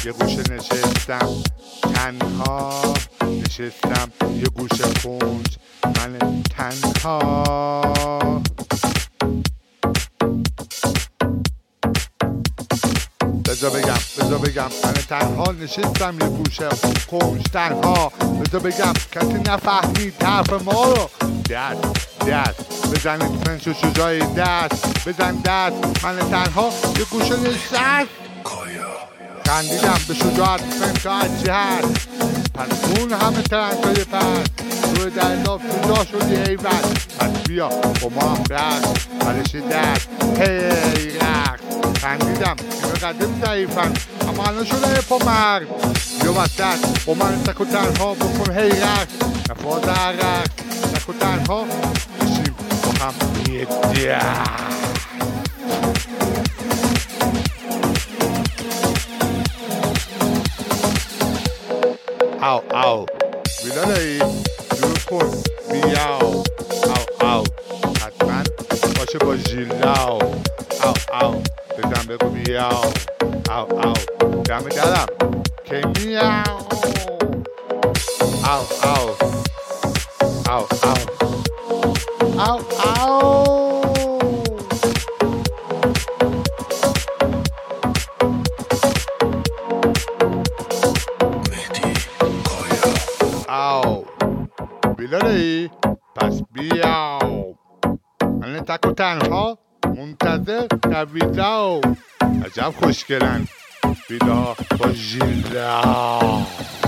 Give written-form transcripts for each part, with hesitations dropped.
یه گوشه نشستم تنها، نشستم یه گوشه کنج من تنها. بذار بگم من تنها نشستم یه گوشه کنج تنها. بذار بگم کسی نفهمید حرف ما رو. دست بزنید پنج و شجاعی دست بزن دست. من تنها یه گوشه نشست خندیدم به شجاعت پنج از جهت. پس اون همه ترنگای پس روی دریاب جدا شدی ایوت. پس بیا با ما هم رقص برش دست هی رقص. خندیدم اینو قدم ضعیفن اما الان شده پا مرد. بیا وسط با من تک و تنها بکن هی رقص. نفاز رقص تک و تنها بشیم با هم یه دست. او بیدادایی جور کن بیاو. او حتما باشه با ژیلاو. او بزن بگو بیاو. او دم درم که میاو. او بیداری پس بیاو. من تک و تنها منتظر در ویداو. عجب خوشگلن ویدا با ژیلا.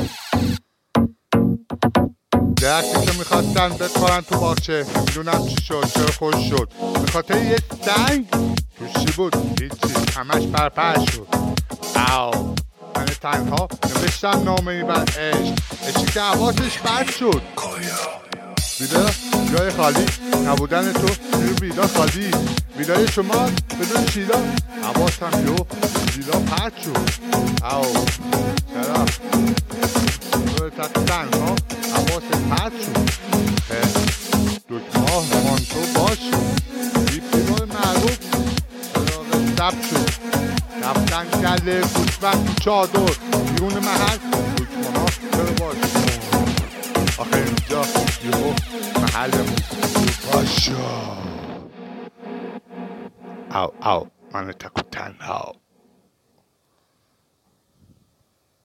درختی که میخواستن بکارن تو باغچه میدونم چی شد چرا خوش شد. به خاطر یه سنگ توش چی بود هیچی همش برپر شد. او من تنها نوشتم نامه‌ای بر عشق عشقی که حواسش بد شد. ویدا جای خالی نبودن تو روی ویدا خالی. ویدای شما بدون شیلا حواس هم یو شیلا پرد شد. او چرا روی تک تنها حواس پرد شد. دکمه ها مانتو باز شد. دیپیمای معروف چراغ سب شد. رفتن گله گوشبند چادر بیرون محل دکمه ها چرا باز شد. آخه اینجا یهو محلمون باز شد. او من تک و تنها.